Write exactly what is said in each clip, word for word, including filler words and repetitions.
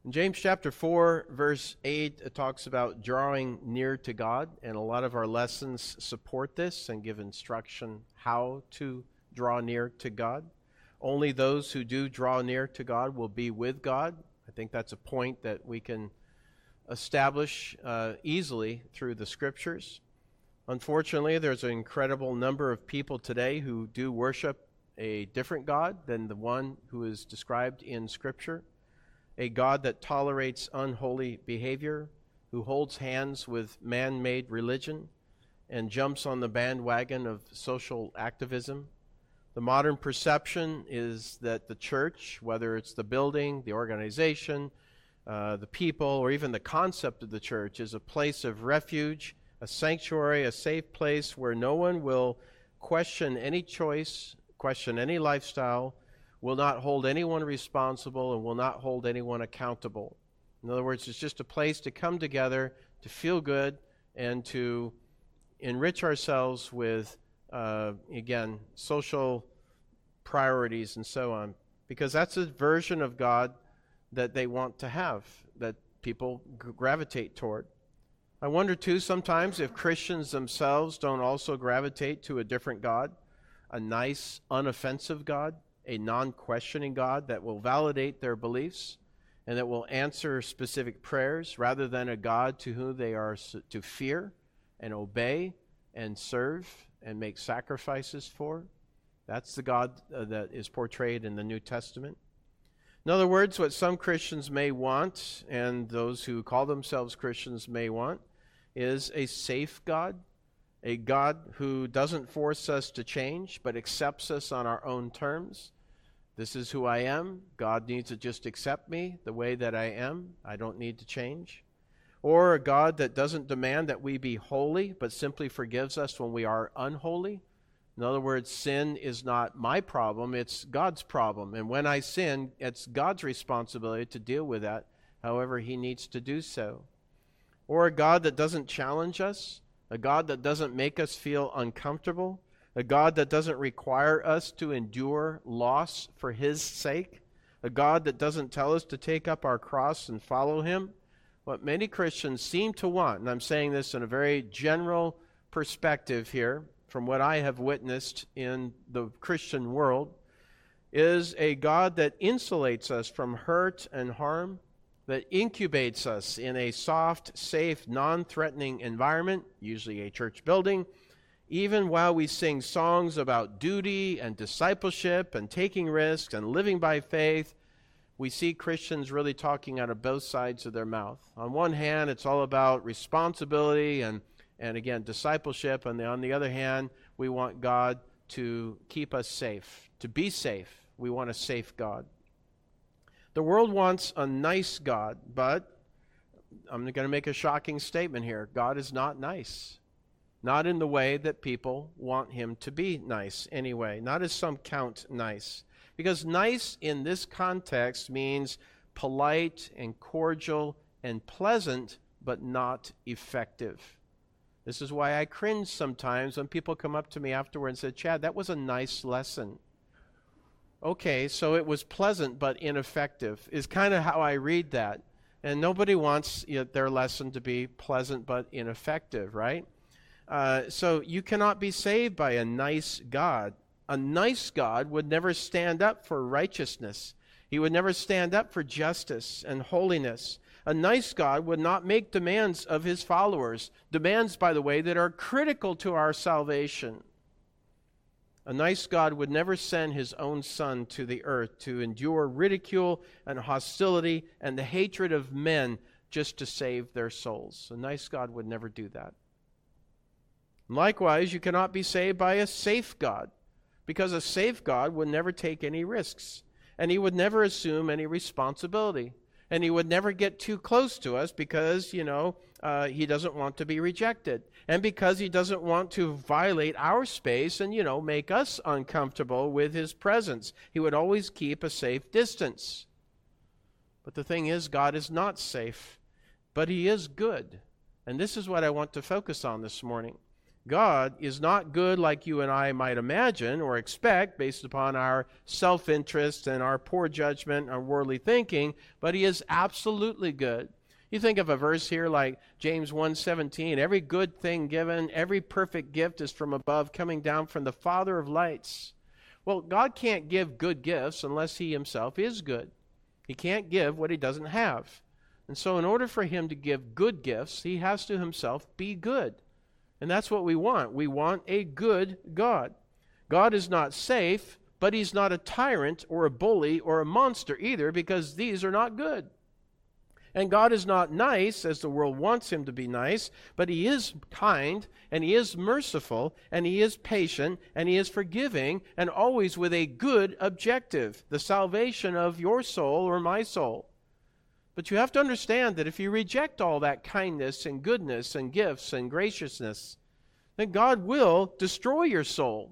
In James chapter four, verse eight, it talks about drawing near to God, and a lot of our lessons support this and give instruction how to draw near to God. Only those who do draw near to God will be with God. I think that's a point that we can establish uh, easily through the Scriptures. Unfortunately, there's an incredible number of people today who do worship a different God than the one who is described in Scripture, a God that tolerates unholy behavior, who holds hands with man-made religion, and jumps on the bandwagon of social activism. The modern perception is that the church, whether it's the building, the organization, uh, the people, or even the concept of the church, is a place of refuge, a sanctuary, a safe place where no one will question any choice, question any lifestyle, will not hold anyone responsible, and will not hold anyone accountable. In other words, it's just a place to come together, to feel good, and to enrich ourselves with, uh, again, social priorities and so on. Because that's a version of God that they want to have, that people g- gravitate toward. I wonder, too, sometimes if Christians themselves don't also gravitate to a different God, a nice, unoffensive God, a non-questioning God that will validate their beliefs and that will answer specific prayers rather than a God to whom they are to fear and obey and serve and make sacrifices for. That's the God uh, that is portrayed in the New Testament. In other words, what some Christians may want, and those who call themselves Christians may want, is a safe God, a God who doesn't force us to change, but accepts us on our own terms. This is who I am. God needs to just accept me the way that I am. I don't need to change. Or a God that doesn't demand that we be holy, but simply forgives us when we are unholy. In other words, sin is not my problem, it's God's problem. And when I sin, it's God's responsibility to deal with that, however He needs to do so. Or a God that doesn't challenge us, a God that doesn't make us feel uncomfortable, a God that doesn't require us to endure loss for His sake, a God that doesn't tell us to take up our cross and follow Him. What many Christians seem to want, and I'm saying this in a very general perspective here, from what I have witnessed in the Christian world, is a God that insulates us from hurt and harm, that incubates us in a soft, safe, non-threatening environment, usually a church building, even while we sing songs about duty and discipleship and taking risks and living by faith. We see Christians really talking out of both sides of their mouth. On one hand, it's all about responsibility and, and again, discipleship. And on the other hand, we want God to keep us safe, to be safe. We want a safe God. The world wants a nice God, but I'm going to make a shocking statement here. God is not nice. Not in the way that people want Him to be nice anyway. Not as some count nice. Because nice in this context means polite and cordial and pleasant, but not effective. This is why I cringe sometimes when people come up to me afterward and say, "Chad, that was a nice lesson." Okay, so it was pleasant but ineffective is kind of how I read that. And nobody wants you know, their lesson to be pleasant but ineffective, right? Uh, so you cannot be saved by a nice God. A nice God would never stand up for righteousness. He would never stand up for justice and holiness. A nice God would not make demands of His followers, demands, by the way, that are critical to our salvation. A nice God would never send His own Son to the earth to endure ridicule and hostility and the hatred of men just to save their souls. A nice God would never do that. Likewise, you cannot be saved by a safe God, because a safe God would never take any risks, and He would never assume any responsibility, and He would never get too close to us because, you know, uh, He doesn't want to be rejected, and because He doesn't want to violate our space and, you know, make us uncomfortable with His presence. He would always keep a safe distance. But the thing is, God is not safe, but He is good. And this is what I want to focus on this morning. God is not good like you and I might imagine or expect based upon our self-interest and our poor judgment, our worldly thinking, but he is absolutely good. You think of a verse here like James one seventeen, every good thing given, every perfect gift is from above, coming down from the Father of lights. Well, God can't give good gifts unless he himself is good. He can't give what he doesn't have. And so in order for him to give good gifts, he has to himself be good. And that's what we want. We want a good God. God is not safe, but he's not a tyrant or a bully or a monster either, because these are not good. And God is not nice, as the world wants him to be nice, but he is kind, and he is merciful, and he is patient, and he is forgiving, and always with a good objective, the salvation of your soul or my soul. But you have to understand that if you reject all that kindness and goodness and gifts and graciousness, then God will destroy your soul.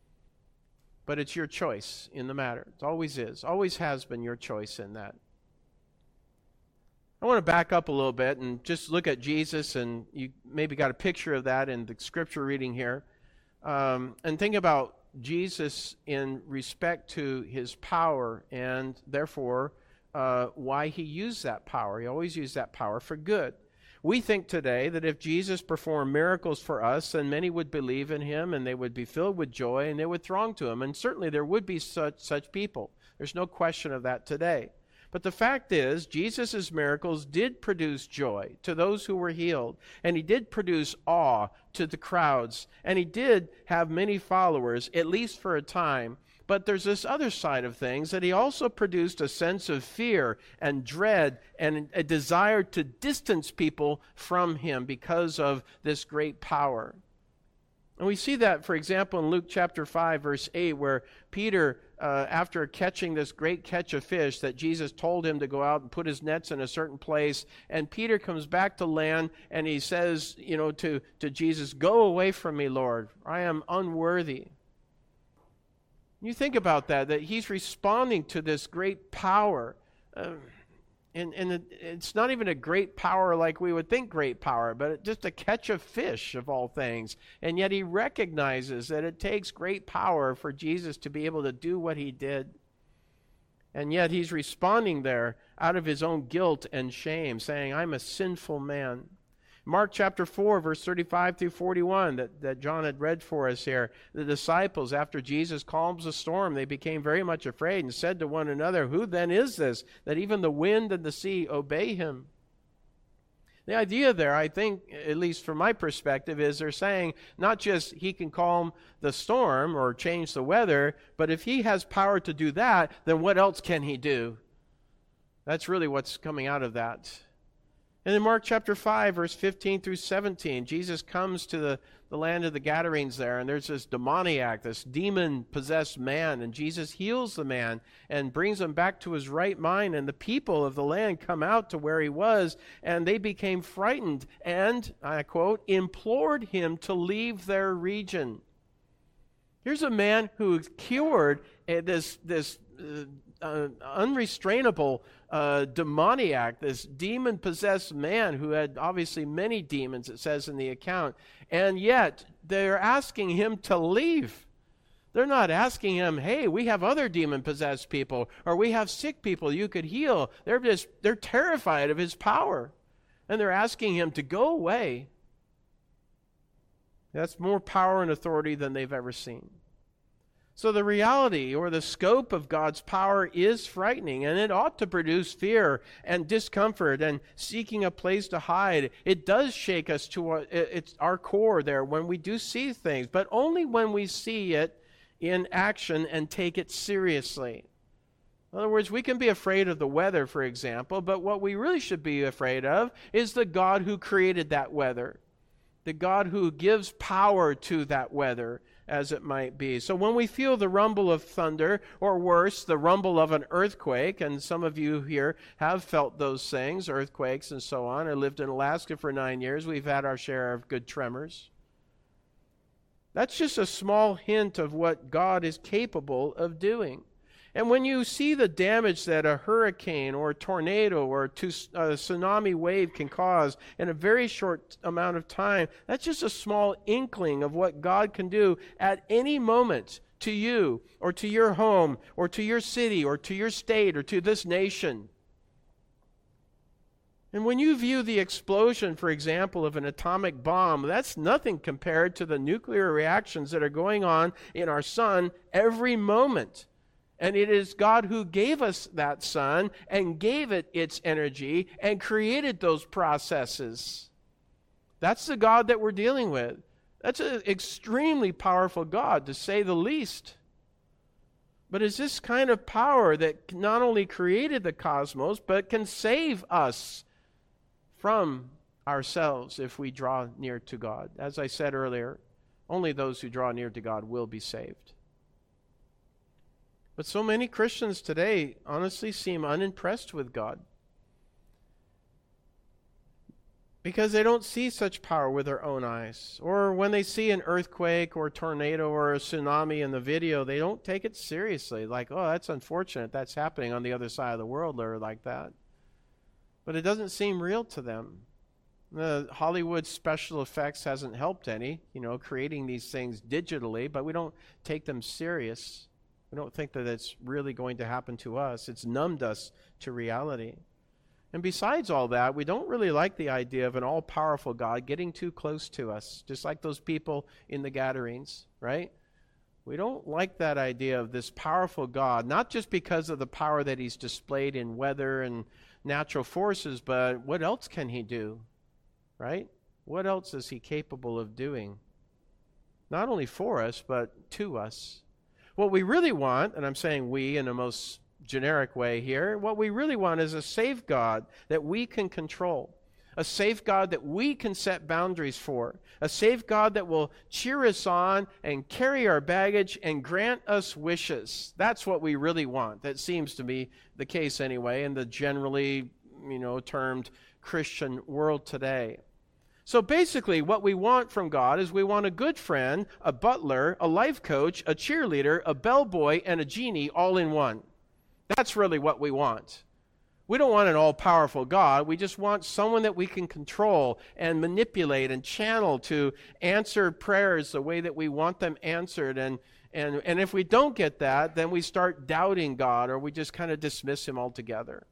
But it's your choice in the matter. It always is, always has been your choice in that. I want to back up a little bit and just look at Jesus, and you maybe got a picture of that in the scripture reading here. Um, and think about Jesus in respect to his power and therefore uh, why he used that power. He always used that power for good. We think today that if Jesus performed miracles for us, then many would believe in him and they would be filled with joy and they would throng to him. And certainly there would be such, such people. There's no question of that today. But the fact is, Jesus' miracles did produce joy to those who were healed, and he did produce awe to the crowds, and he did have many followers, at least for a time. But there's this other side of things, that he also produced a sense of fear and dread and a desire to distance people from him because of this great power. And we see that, for example, in Luke chapter five, verse eight, where Peter, uh, after catching this great catch of fish, that Jesus told him to go out and put his nets in a certain place, and Peter comes back to land, and he says, you know, to, to Jesus, "Go away from me, Lord, I am unworthy." You think about that, that he's responding to this great power. Uh, And, and it, it's not even a great power like we would think great power, but just a catch of fish of all things. And yet he recognizes that it takes great power for Jesus to be able to do what he did. And yet he's responding there out of his own guilt and shame, saying, "I'm a sinful man." Mark chapter four, verse thirty-five through forty-one, that, that John had read for us here. The disciples, after Jesus calms the storm, they became very much afraid and said to one another, "Who then is this, that even the wind and the sea obey him?" The idea there, I think, at least from my perspective, is they're saying not just he can calm the storm or change the weather, but if he has power to do that, then what else can he do? That's really what's coming out of that. And in Mark chapter five, verse fifteen through seventeen, Jesus comes to the, the land of the Gadarenes there, and there's this demoniac, this demon-possessed man, and Jesus heals the man and brings him back to his right mind, and the people of the land come out to where he was, and they became frightened and, I quote, implored him to leave their region. Here's a man who cured uh, this, this uh, uh, unrestrainable uh, demoniac, this demon-possessed man who had obviously many demons, it says in the account, and yet they're asking him to leave. They're not asking him, "Hey, we have other demon-possessed people, or we have sick people you could heal." They're just, they're terrified of his power, and they're asking him to go away. That's more power and authority than they've ever seen. So the reality or the scope of God's power is frightening, and it ought to produce fear and discomfort and seeking a place to hide. It does shake us to our, it's our core there when we do see things, but only when we see it in action and take it seriously. In other words, we can be afraid of the weather, for example, but what we really should be afraid of is the God who created that weather, the God who gives power to that weather, as it might be. So when we feel the rumble of thunder, or worse, the rumble of an earthquake, and some of you here have felt those things, earthquakes and so on. I lived in Alaska for nine years. We've had our share of good tremors. That's just a small hint of what God is capable of doing. And when you see the damage that a hurricane or a tornado or a tsunami wave can cause in a very short amount of time, that's just a small inkling of what God can do at any moment to you or to your home or to your city or to your state or to this nation. And when you view the explosion, for example, of an atomic bomb, that's nothing compared to the nuclear reactions that are going on in our sun every moment. And it is God who gave us that sun and gave it its energy and created those processes. That's the God that we're dealing with. That's an extremely powerful God, to say the least. But it's this kind of power that not only created the cosmos, but can save us from ourselves if we draw near to God. As I said earlier, only those who draw near to God will be saved. But so many Christians today honestly seem unimpressed with God because they don't see such power with their own eyes. Or when they see an earthquake or a tornado or a tsunami in the video, they don't take it seriously. Like, oh, that's unfortunate. That's happening on the other side of the world or like that. But it doesn't seem real to them. The Hollywood special effects hasn't helped any, you know, creating these things digitally, but we don't take them serious. We don't think that it's really going to happen to us. It's numbed us to reality. And besides all that, we don't really like the idea of an all-powerful God getting too close to us, just like those people in the Gadarenes, right? We don't like that idea of this powerful God, not just because of the power that he's displayed in weather and natural forces, but what else can he do, right? What else is he capable of doing? Not only for us, but to us. What we really want, and I'm saying we in the most generic way here, what we really want is a safe God that we can control, a safe God that we can set boundaries for, a safe God that will cheer us on and carry our baggage and grant us wishes. That's what we really want. That seems to be the case anyway in the generally, you know, termed Christian world today. So basically, what we want from God is we want a good friend, a butler, a life coach, a cheerleader, a bellboy, and a genie all in one. That's really what we want. We don't want an all-powerful God. We just want someone that we can control and manipulate and channel to answer prayers the way that we want them answered. And, and, and if we don't get that, then we start doubting God or we just kind of dismiss him altogether.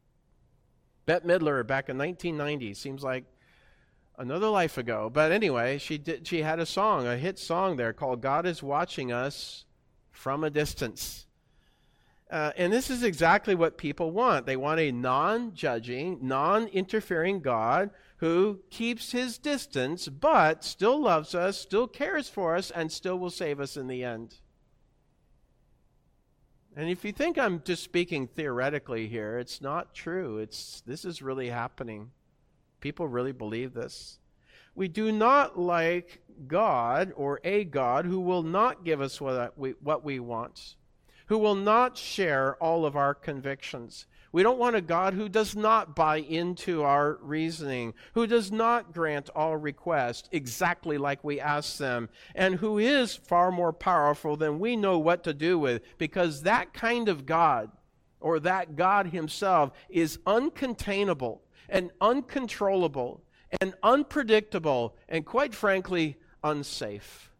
Bette Midler back in nineteen ninety, seems like another life ago. But anyway, she did, she had a song, a hit song there called God is Watching Us from a Distance. Uh, and this is exactly what people want. They want a non-judging, non-interfering God who keeps his distance, but still loves us, still cares for us, and still will save us in the end. And if you think I'm just speaking theoretically here, it's not true. It's this is really happening. People really believe this. We do not like God or a God who will not give us what we, what we want, who will not share all of our convictions. We don't want a God who does not buy into our reasoning, who does not grant all requests exactly like we ask them, and who is far more powerful than we know what to do with, because that kind of God, or that God himself, is uncontainable and uncontrollable and unpredictable and, quite frankly, unsafe.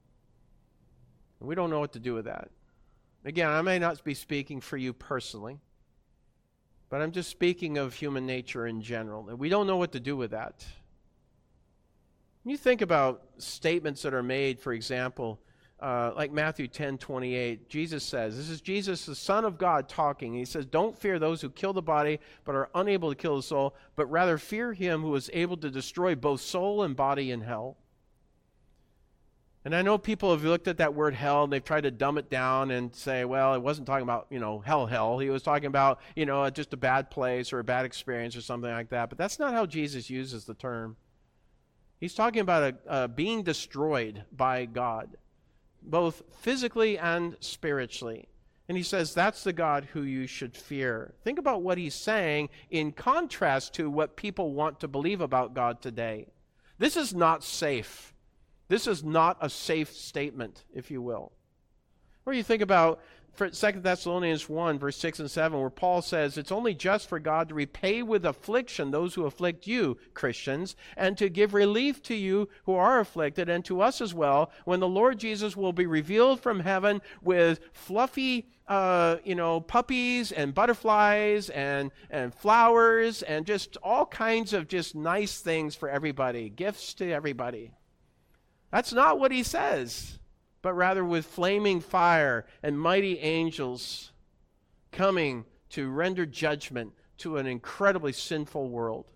We don't know what to do with that. Again, I may not be speaking for you personally, but I'm just speaking of human nature in general. And we don't know what to do with that. When you think about statements that are made, for example, uh, like Matthew ten twenty-eight, Jesus says, this is Jesus, the Son of God, talking. He says, don't fear those who kill the body but are unable to kill the soul, but rather fear him who is able to destroy both soul and body in hell. And I know people have looked at that word hell and they've tried to dumb it down and say, well, it wasn't talking about, you know, hell, hell. He was talking about, you know, just a bad place or a bad experience or something like that. But that's not how Jesus uses the term. He's talking about a, a being destroyed by God, both physically and spiritually. And he says that's the God who you should fear. Think about what he's saying in contrast to what people want to believe about God today. This is not safe. This is not a safe statement, if you will. Or you think about for Second Thessalonians one, verse six and seven, where Paul says, it's only just for God to repay with affliction those who afflict you, Christians, and to give relief to you who are afflicted, and to us as well, when the Lord Jesus will be revealed from heaven with fluffy, uh, you know, puppies and butterflies and, and flowers and just all kinds of just nice things for everybody, gifts to everybody. That's not what he says, but rather with flaming fire and mighty angels coming to render judgment to an incredibly sinful world.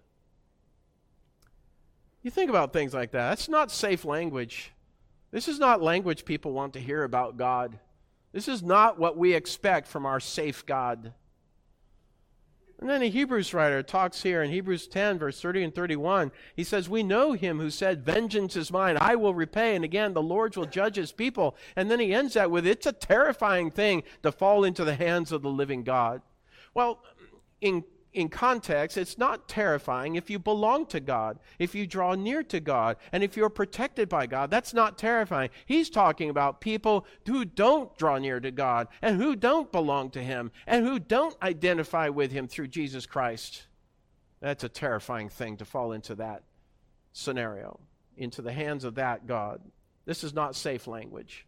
You think about things like that. That's not safe language. This is not language people want to hear about God. This is not what we expect from our safe God. And then the Hebrews writer talks here in Hebrews ten, verse thirty and thirty-one. He says, we know him who said, vengeance is mine, I will repay. And again, the Lord will judge his people. And then he ends that with, it's a terrifying thing to fall into the hands of the living God. Well, in In context, it's not terrifying if you belong to God, if you draw near to God, and if you're protected by God. That's not terrifying. He's talking about people who don't draw near to God and who don't belong to him and who don't identify with him through Jesus Christ. That's a terrifying thing to fall into that scenario, into the hands of that God. This is not safe language.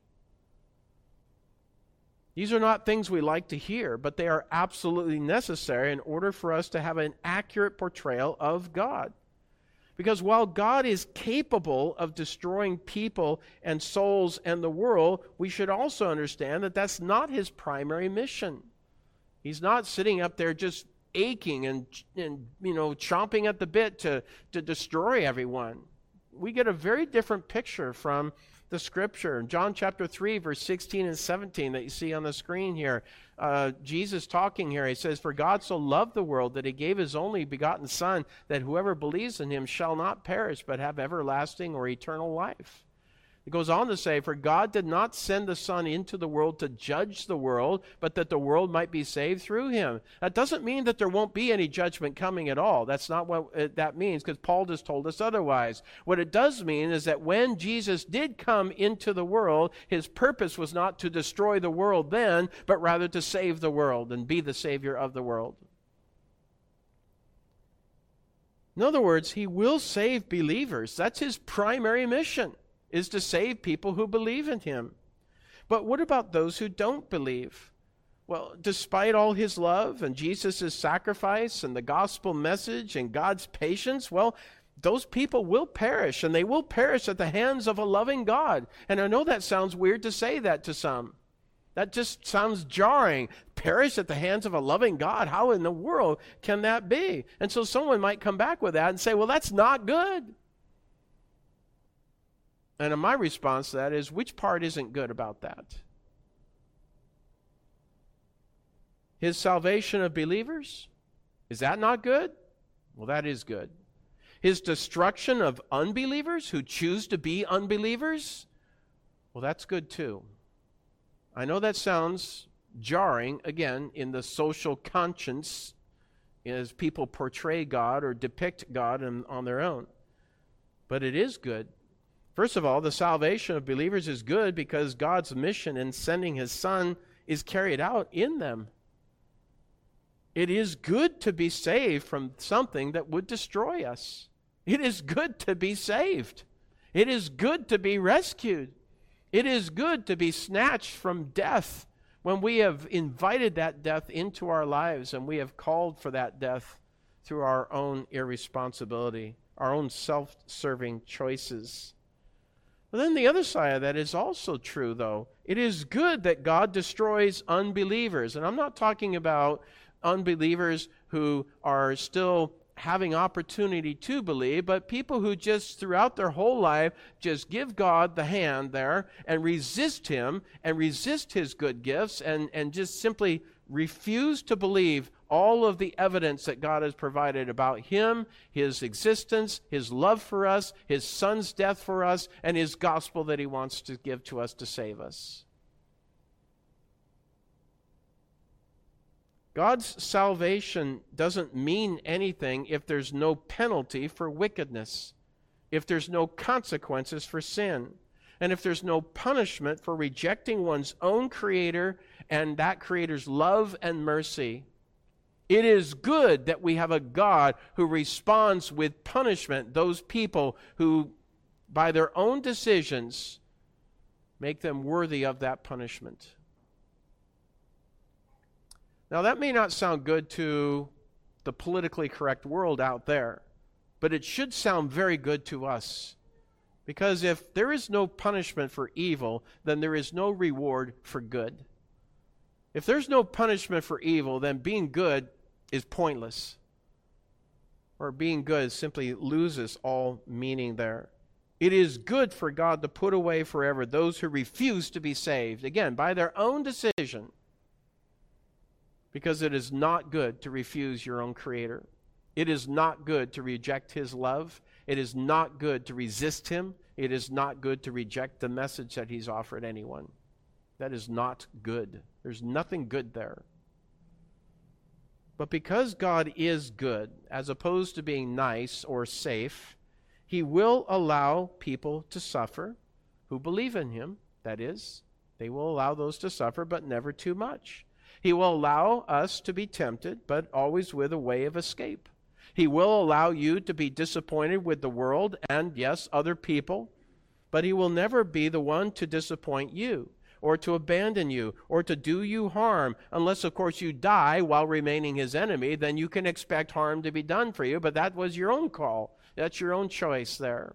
These are not things we like to hear, but they are absolutely necessary in order for us to have an accurate portrayal of God. Because while God is capable of destroying people and souls and the world, we should also understand that that's not his primary mission. He's not sitting up there just aching and, and you know, chomping at the bit to, to destroy everyone. We get a very different picture from the scripture. In John chapter three, verse sixteen and seventeen that you see on the screen here, uh, Jesus talking here, he says, for God so loved the world that he gave his only begotten Son, that whoever believes in him shall not perish, but have everlasting or eternal life. It goes on to say, for God did not send the Son into the world to judge the world, but that the world might be saved through him. That doesn't mean that there won't be any judgment coming at all. That's not what it, that means, because Paul just told us otherwise. What it does mean is that when Jesus did come into the world, his purpose was not to destroy the world then, but rather to save the world and be the Savior of the world. In other words, he will save believers. That's his primary mission, is to save people who believe in him. But what about those who don't believe? Well, despite all his love and Jesus' sacrifice and the gospel message and God's patience, well, those people will perish, and they will perish at the hands of a loving God. And I know that sounds weird to say that to some. That just sounds jarring. Perish at the hands of a loving God? How in the world can that be? And so someone might come back with that and say, well, that's not good. And my response to that is, which part isn't good about that? His salvation of believers? Is that not good? Well, that is good. His destruction of unbelievers who choose to be unbelievers? Well, that's good too. I know that sounds jarring, again, in the social conscience as people portray God or depict God in, on their own. But it is good. First of all, the salvation of believers is good because God's mission in sending his Son is carried out in them. It is good to be saved from something that would destroy us. It is good to be saved. It is good to be rescued. It is good to be snatched from death when we have invited that death into our lives and we have called for that death through our own irresponsibility, our own self-serving choices. But then the other side of that is also true, though. It is good that God destroys unbelievers. And I'm not talking about unbelievers who are still having opportunity to believe, but people who just throughout their whole life just give God the hand there and resist him and resist his good gifts and, and just simply refuse to believe all of the evidence that God has provided about him, his existence, his love for us, his Son's death for us, and his gospel that he wants to give to us to save us. God's salvation doesn't mean anything if there's no penalty for wickedness, if there's no consequences for sin. and if there's no punishment for rejecting one's own Creator and that Creator's love and mercy, it is good that we have a God who responds with punishment those people who, by their own decisions, make them worthy of that punishment. Now, that may not sound good to the politically correct world out there, but it should sound very good to us. Because if there is no punishment for evil, then there is no reward for good. If there's no punishment for evil, then being good is pointless. Or being good simply loses all meaning there. It is good for God to put away forever those who refuse to be saved, again, by their own decision, because it is not good to refuse your own Creator. It is not good to reject His love. It is not good to resist Him. It is not good to reject the message that He's offered anyone. That is not good. There's nothing good there. But because God is good, as opposed to being nice or safe, He will allow people to suffer who believe in Him. That is, they will allow those to suffer, but never too much. He will allow us to be tempted, but always with a way of escape. He will allow you to be disappointed with the world and, yes, other people, but He will never be the one to disappoint you, or to abandon you, or to do you harm, unless, of course, you die while remaining His enemy. Then you can expect harm to be done for you, but that was your own call. That's your own choice there.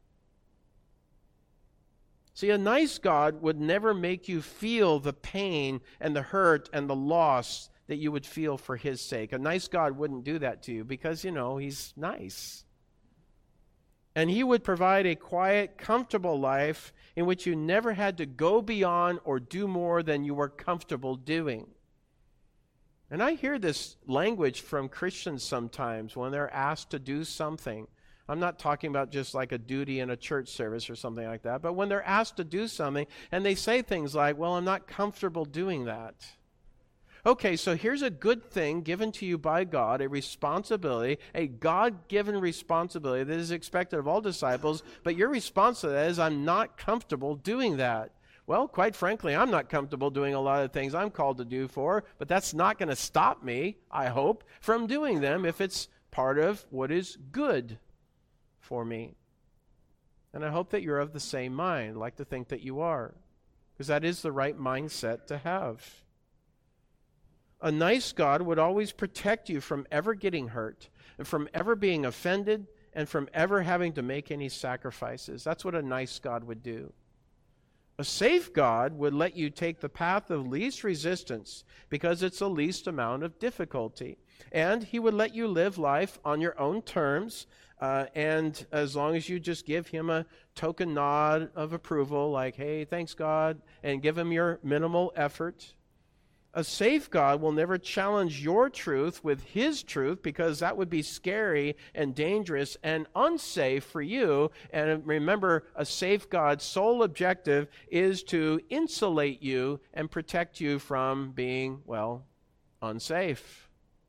See, a nice God would never make you feel the pain and the hurt and the loss that you would feel for His sake. A nice God wouldn't do that to you because, you know, He's nice. And He would provide a quiet, comfortable life in which you never had to go beyond or do more than you were comfortable doing. And I hear this language from Christians sometimes when they're asked to do something. I'm not talking about just like a duty in a church service or something like that, but when they're asked to do something and they say things like, well, I'm not comfortable doing that. Okay, so here's a good thing given to you by God, a responsibility, a God-given responsibility that is expected of all disciples, but your response to that is, I'm not comfortable doing that. Well, quite frankly, I'm not comfortable doing a lot of things I'm called to do for, but that's not going to stop me, I hope, from doing them if it's part of what is good for me. And I hope that you're of the same mind. I'd like to think that you are, because that is the right mindset to have. A nice God would always protect you from ever getting hurt, and from ever being offended, and from ever having to make any sacrifices. That's what a nice God would do. A safe God would let you take the path of least resistance because it's the least amount of difficulty. And He would let you live life on your own terms, uh, and as long as you just give Him a token nod of approval, like, hey, thanks God, and give Him your minimal effort. A safe God will never challenge your truth with His truth because that would be scary and dangerous and unsafe for you. And remember, a safe God's sole objective is to insulate you and protect you from being, well, unsafe.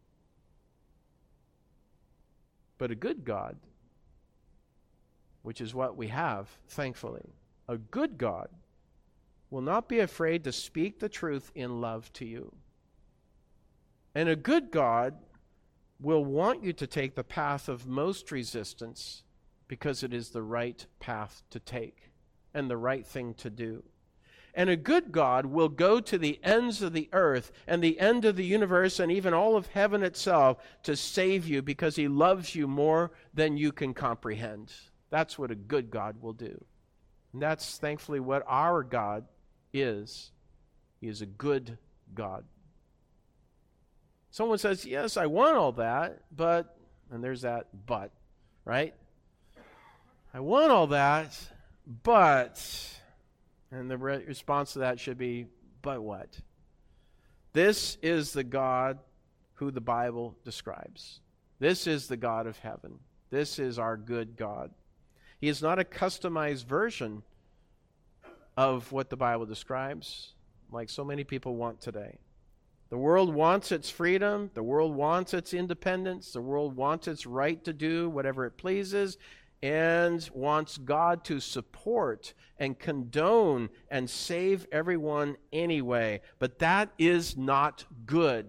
But a good God, which is what we have, thankfully, a good God will not be afraid to speak the truth in love to you. And a good God will want you to take the path of most resistance because it is the right path to take and the right thing to do. And a good God will go to the ends of the earth and the end of the universe and even all of heaven itself to save you because He loves you more than you can comprehend. That's what a good God will do. And that's thankfully what our God is. He is a good God. Someone says, yes, I want all that, but, and there's that but, right? I want all that, but, and the re- response to that should be, but what? This is the God who the Bible describes. This is the God of heaven. This is our good God. He is not a customized version of what the Bible describes, like so many people want today. The world wants its freedom. The world wants its independence. The world wants its right to do whatever it pleases. and wants God to support and condone and save everyone anyway. But that is not good.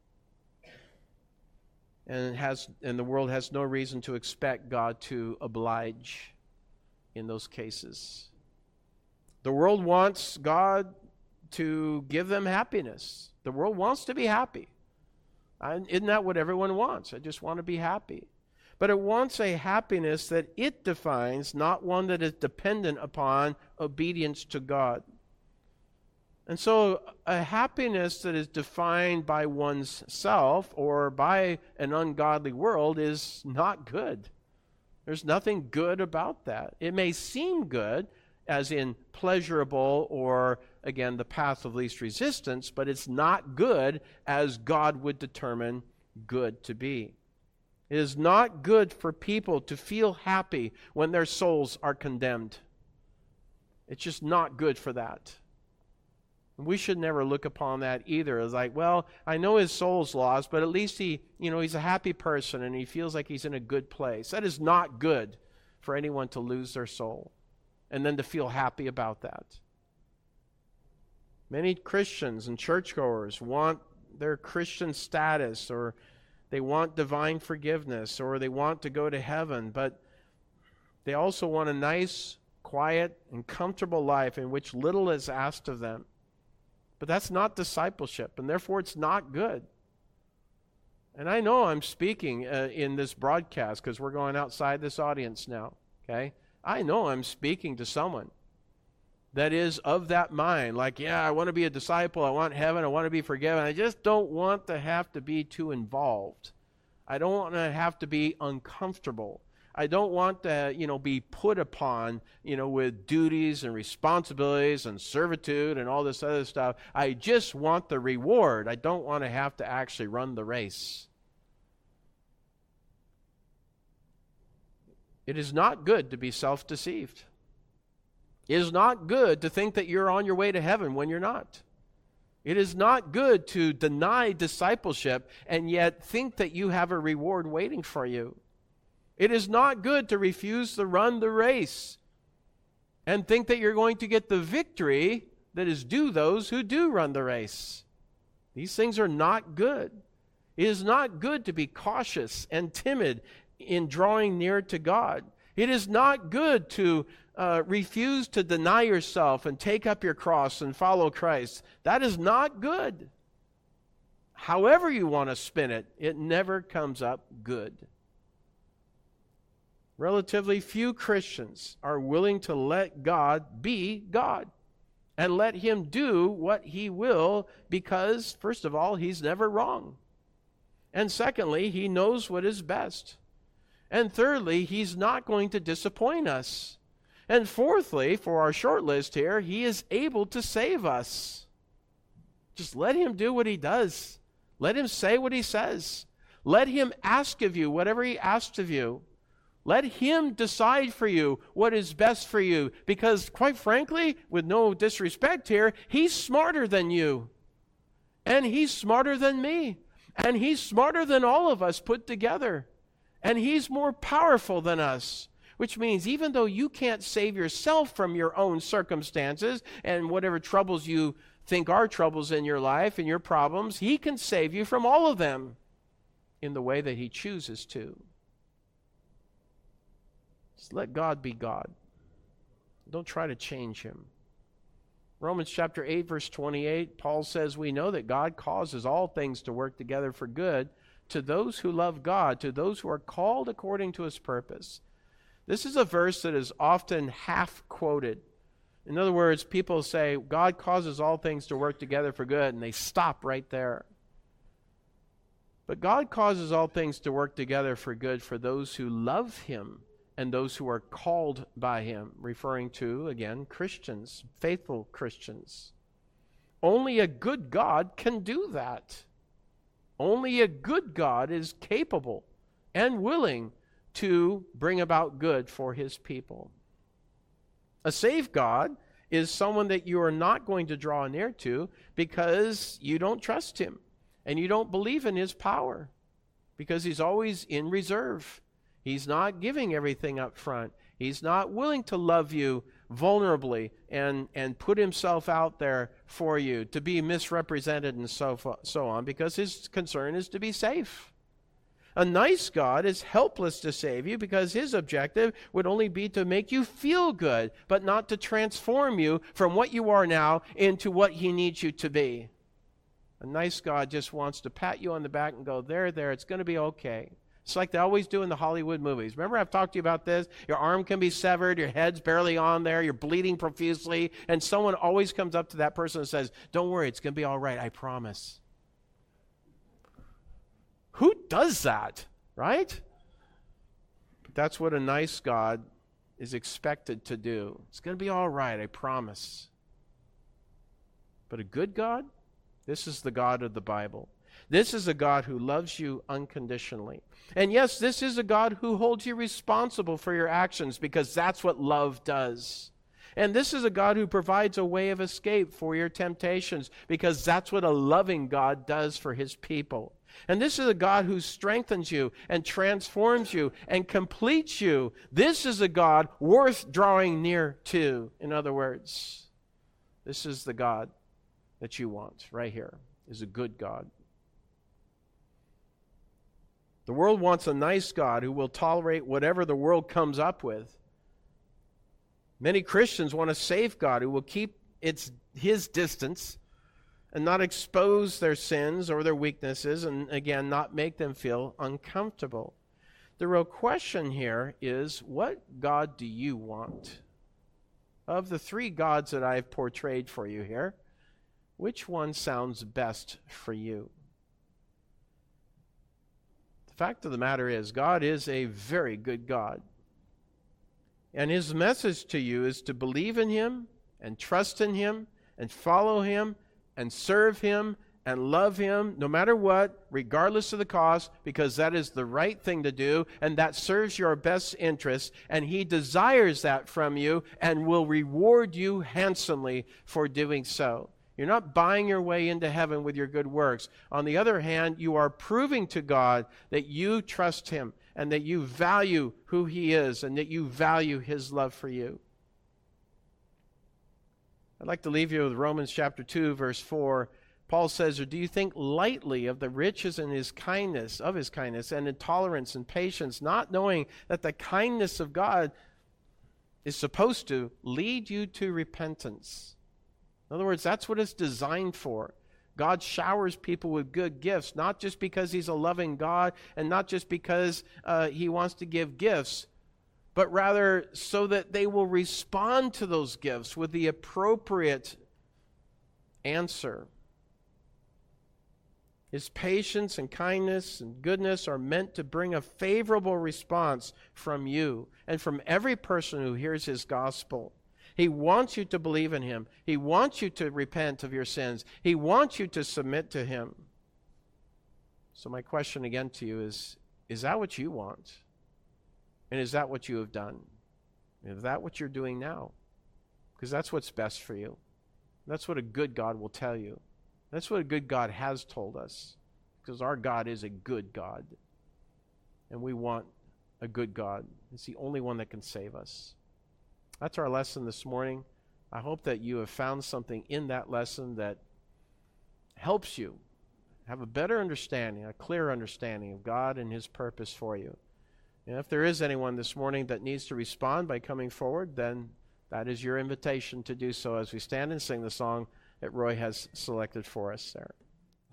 And it has, and the world has no reason to expect God to oblige in those cases. The world wants God to give them happiness. The world wants to be happy. I, isn't that what everyone wants? I just want to be happy. But it wants a happiness that it defines, not one that is dependent upon obedience to God. And so a happiness that is defined by one's self or by an ungodly world is not good. There's nothing good about that. It may seem good, as in pleasurable or, again, the path of least resistance, but it's not good as God would determine good to be. It is not good for people to feel happy when their souls are condemned. It's just not good for that. We should never look upon that either as like, well, I know his soul's lost, but at least he, you know, he's a happy person and he feels like he's in a good place. That is not good for anyone to lose their soul and then to feel happy about that. Many Christians and churchgoers want their Christian status, or they want divine forgiveness, or they want to go to heaven, but they also want a nice, quiet, and comfortable life in which little is asked of them. But that's not discipleship, and therefore it's not good. And I know I'm speaking uh, in this broadcast because we're going outside this audience now, okay? I know I'm speaking to someone that is of that mind, like, yeah, I want to be a disciple, I want heaven, I want to be forgiven. I just don't want to have to be too involved. I don't want to have to be uncomfortable. I don't want to, you know, be put upon, you know, with duties and responsibilities and servitude and all this other stuff. I just want the reward. I don't want to have to actually run the race. It is not good to be self-deceived. It is not good to think that you're on your way to heaven when you're not. It is not good to deny discipleship and yet think that you have a reward waiting for you. It is not good to refuse to run the race and think that you're going to get the victory that is due those who do run the race. These things are not good. It is not good to be cautious and timid in drawing near to God. It is not good to uh, refuse to deny yourself and take up your cross and follow Christ. That is not good. However you want to spin it, it never comes up good. Relatively few Christians are willing to let God be God and let Him do what He will because, first of all, He's never wrong. And secondly, He knows what is best. And thirdly, He's not going to disappoint us. And fourthly, for our short list here, He is able to save us. Just let Him do what He does. Let Him say what He says. Let Him ask of you whatever He asks of you. Let Him decide for you what is best for you. Because, quite frankly, with no disrespect here, He's smarter than you. And He's smarter than me. And He's smarter than all of us put together. And He's more powerful than us. Which means even though you can't save yourself from your own circumstances and whatever troubles you think are troubles in your life and your problems, He can save you from all of them in the way that He chooses to. Just let God be God. Don't try to change Him. Romans chapter eight, verse twenty-eight, Paul says, we know that God causes all things to work together for good to those who love God, to those who are called according to His purpose. This is a verse that is often half quoted. In other words, people say, God causes all things to work together for good, and they stop right there. But God causes all things to work together for good for those who love Him and those who are called by Him, referring to, again, Christians, faithful Christians. Only a good God can do that. Only a good God is capable and willing to bring about good for His people. A saved God is someone that you are not going to draw near to because you don't trust Him and you don't believe in His power, because He's always in reserve. He's not giving everything up front. He's not willing to love you vulnerably and, and put himself out there for you to be misrepresented and so, so on, because his concern is to be safe. A nice God is helpless to save you because his objective would only be to make you feel good, but not to transform you from what you are now into what he needs you to be. A nice God just wants to pat you on the back and go, there, there, it's going to be okay. It's like they always do in the Hollywood movies. Remember, I've talked to you about this? Your arm can be severed, your head's barely on there, you're bleeding profusely, and someone always comes up to that person and says, don't worry, it's going to be all right, I promise. Who does that, right? But that's what a nice God is expected to do. It's going to be all right, I promise. But a good God? This is the God of the Bible. This is a God who loves you unconditionally. And yes, this is a God who holds you responsible for your actions, because that's what love does. And this is a God who provides a way of escape for your temptations, because that's what a loving God does for his people. And this is a God who strengthens you and transforms you and completes you. This is a God worth drawing near to. In other words, this is the God that you want right here, is a good God. The world wants a nice God who will tolerate whatever the world comes up with. Many Christians want a safe God who will keep its his distance and not expose their sins or their weaknesses, and again, not make them feel uncomfortable. The real question here is, what God do you want? Of the three gods that I've portrayed for you here, which one sounds best for you? The fact of the matter is, God is a very good God. And his message to you is to believe in him and trust in him and follow him and serve him and love him no matter what, regardless of the cost, because that is the right thing to do and that serves your best interest, and he desires that from you and will reward you handsomely for doing so. You're not buying your way into heaven with your good works. On the other hand, you are proving to God that you trust him and that you value who he is and that you value his love for you. I'd like to leave you with Romans chapter two, verse four. Paul says, or do you think lightly of the riches and his kindness, of his kindness and intolerance and patience, not knowing that the kindness of God is supposed to lead you to repentance? In other words, that's what it's designed for. God showers people with good gifts, not just because he's a loving God and not just because uh, he wants to give gifts, but rather so that they will respond to those gifts with the appropriate answer. His patience and kindness and goodness are meant to bring a favorable response from you and from every person who hears his gospel. He wants you to believe in him. He wants you to repent of your sins. He wants you to submit to him. So my question again to you is, is that what you want? And is that what you have done? Is that what you're doing now? Because that's what's best for you. That's what a good God will tell you. That's what a good God has told us. Because our God is a good God. And we want a good God. It's the only one that can save us. That's our lesson this morning. I hope that you have found something in that lesson that helps you have a better understanding, a clear understanding of God and his purpose for you. And if there is anyone this morning that needs to respond by coming forward, then that is your invitation to do so as we stand and sing the song that Roy has selected for us there.